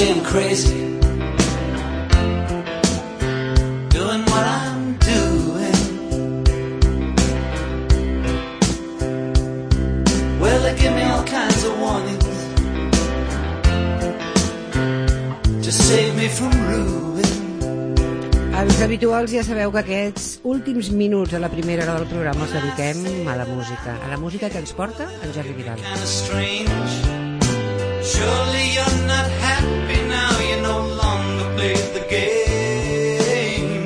say I'm crazy, doing what I'm doing. Well, they give me all kinds of warnings to save me from ruin. Els habituals ja sabeu que aquests últims minuts de la primera hora del programa els dediquem a la música que ens porta en Jordi Vidal. Surely you're not happy now, you no longer play the game.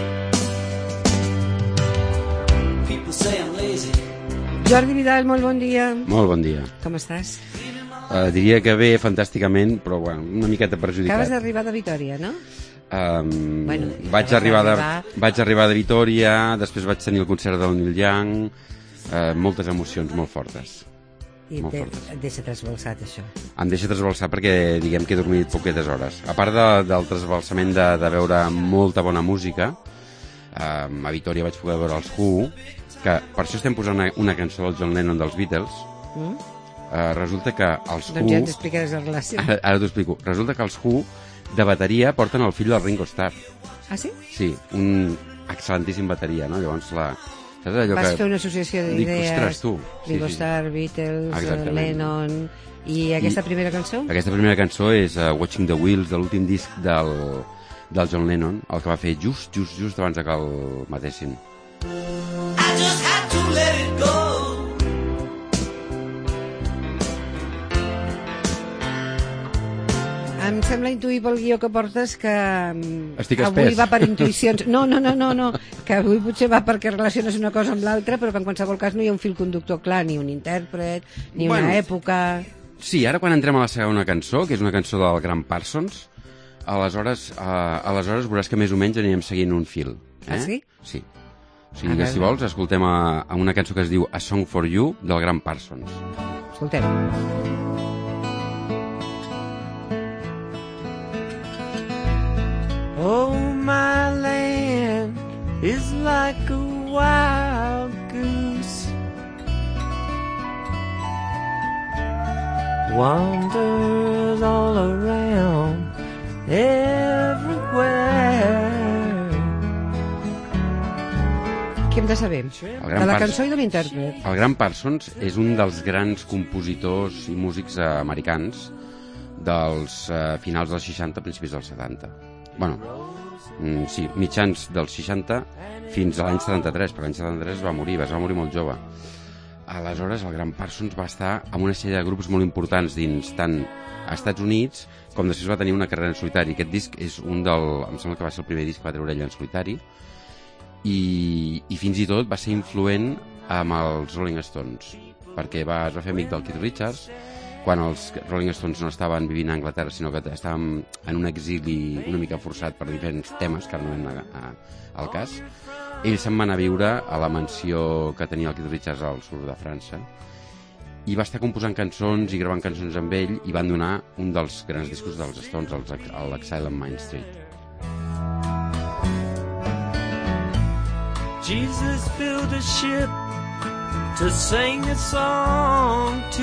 People say I'm lazy. Jordi Vidal, molt bon dia. Molt bon dia. Com estàs? Diria que bé, fantàsticament, però bueno, una miqueta perjudicat. Acabes d'arribar de Vitòria, no? Vaig arribar de Vitòria, després vaig tenir el concert del Neil Young, moltes emocions molt fortes. I et deixa trasbalsat, això? Em deixa trasbalsar perquè diguem que he dormit poquetes hores. A part del trasbalsament de veure molta bona música, a Vitòria vaig poder veure els Who, que per això estem posant una cançó del John Lennon dels Beatles. Resulta que els Who... Doncs ja t'explicaràs la relació. Ara t'ho explico. Resulta que els Who de bateria porten el fill del Ringo Starr. Ah, sí? Sí, un excel·lentíssim bateria, no? Llavors saps allò vas que... fer una associació d'idees. Ostres, tu. Ringo Starr, Beatles, exactament. Lennon... I aquesta primera cançó? Aquesta primera cançó és Watching the Wheels, de l'últim disc del John Lennon, el que va fer just abans que el matessin. I just had to let it go. Em sembla intuir pel guió que portes que estic avui espès. va per intuïcions. No, que avui potser va perquè relaciones una cosa amb l'altra, però que en qualsevol cas no hi ha un fil conductor clar, ni un intèrpret, ni una època... Sí, ara quan entrem a la segona cançó, que és una cançó del Graham Parsons, aleshores veuràs que més o menys anirem seguint un fil. Ah, sí? Sí. O sigui que, si vols, escoltem a una cançó que es diu A Song for You, del Graham Parsons. Escoltem. Oh, my land is like a wild goose, wanders all around everywhere. Què hem de saber? De la cançó i de l'intèrpret. El Graham Parsons és un dels grans compositors i músics americans dels finals dels 60, principis dels 70. Bueno, sí, mitjans dels 60 fins a l'any 73, perquè l'any 73 es va morir molt jove. Aleshores, el Graham Parsons va estar amb una sèrie de grups molt importants dins tant als Estats Units com després va tenir una carrera en solitari. Aquest disc és em sembla que va ser el primer disc que va treure ell en solitari, i fins i tot va ser influent amb els Rolling Stones, perquè es va fer amic del Keith Richards quan els Rolling Stones no estaven vivint a Anglaterra, sinó que estàvem en un exili una mica forçat per diferents temes que ara no anem al cas. Ell se'n va anar a viure a la mansió que tenia el Keith Richards al sud de França i va estar composant cançons i gravant cançons amb ell, i van donar un dels grans discos dels Stones, l'Exile on Main Street. Jesus built a ship to sing a song to.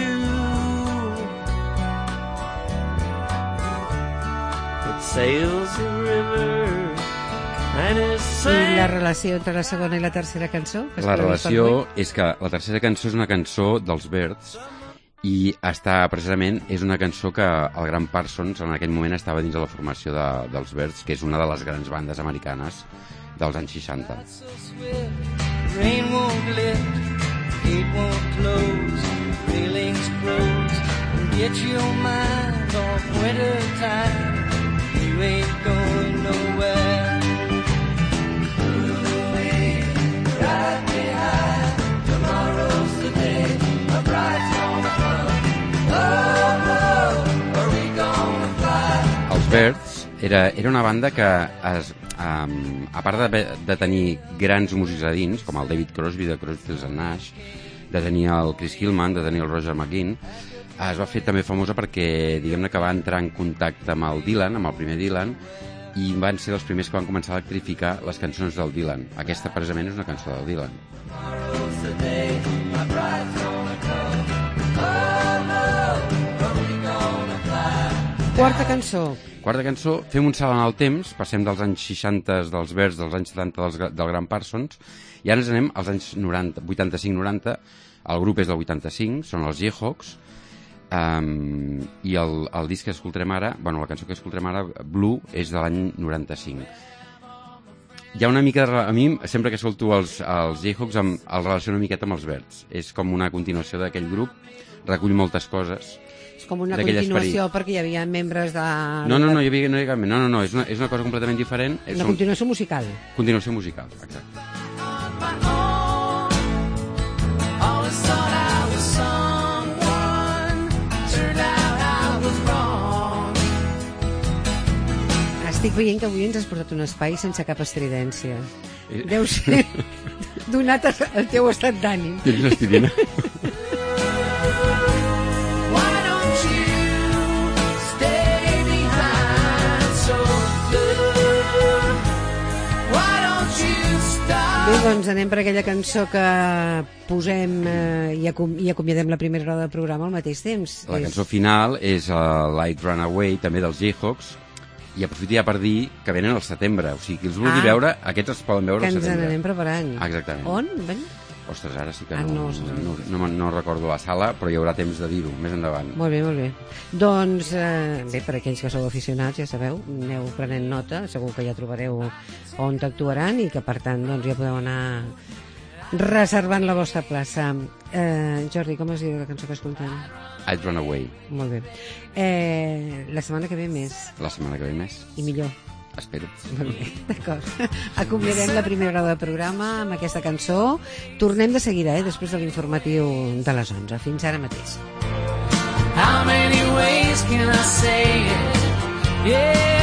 It sails the river and it I la relació entre la segona i la tercera cançó? La relació és que la tercera cançó és una cançó dels Byrds i és una cançó que el Graham Parsons en aquell moment estava dins de la formació dels Byrds, que és una de les grans bandes americanes dels anys 60. Rain won't lift, gate won't close, feelings close, get your mind off winter time, you ain't going nowhere. Away, ride me high, tomorrow's the day, a bride's gonna come, oh, are we gonna fly. Els Byrds era una banda que a part de tenir grans músics a dins, com el David Crosby de Crosby, Stills and Nash, de tenir el Chris Hillman, de tenir el Roger McGuinn, es va fer també famosa perquè, diguem-ne, que va entrar en contacte amb el Dylan, amb el primer Dylan, i van ser els primers que van començar a electrificar les cançons del Dylan. Aquesta, precisament, és una cançó del Dylan. Quarta cançó. Quarta cançó, fem un salt en el temps, passem dels anys 60 dels Birds, dels anys 70 del Gran Parsons, i ara ens anem als anys 90, 85-90, el grup és del 85, són els Jayhawks, i el disc que escoltarem ara, bueno, la cançó que escoltarem ara, Blue, és de l'any 95. Hi ha una mica, a mi, sempre que escolto els Jayhawks, el relaciono una miqueta amb els Birds. És com una continuació d'aquell grup, recull moltes coses. És com una continuació perquè hi havia membres de... No, hi havia cap membre. No, és una cosa completament diferent. Una continuació musical. Continuació musical, exacte. Estic veient que avui ens has portat un espai sense cap estridència. Deu ser donat al teu estat d'ànim. Tens una aspirina? Bé, doncs anem per aquella cançó que posem i acomiadem la primera hora del programa al mateix temps. La cançó final és Light Runaway, també dels Jayhawks, i aprofito ja per dir que venen al setembre, o sigui, qui els vulgui veure, aquests els poden veure al setembre. Que ens n'anem preparant. Exactament. On? Ben? Ostres, ara sí que no recordo la sala, però hi haurà temps de dir-ho més endavant. Molt bé, molt bé. Doncs, bé, per aquells que sou aficionats, ja sabeu, aneu prenent nota, segur que ja trobareu on actuaran i que, per tant, doncs ja podeu anar reservant la vostra plaça. Jordi, com es diu la cançó que escoltem? I'd Run Away. Molt bé. La setmana que ve més. La setmana que ve més. I millor. Espero. Molt bé, d'acord. Acomiadem la primera hora del programa amb aquesta cançó. Tornem de seguida, després de l'informatiu de les 11. Fins ara mateix. How many ways can I say it? Yeah.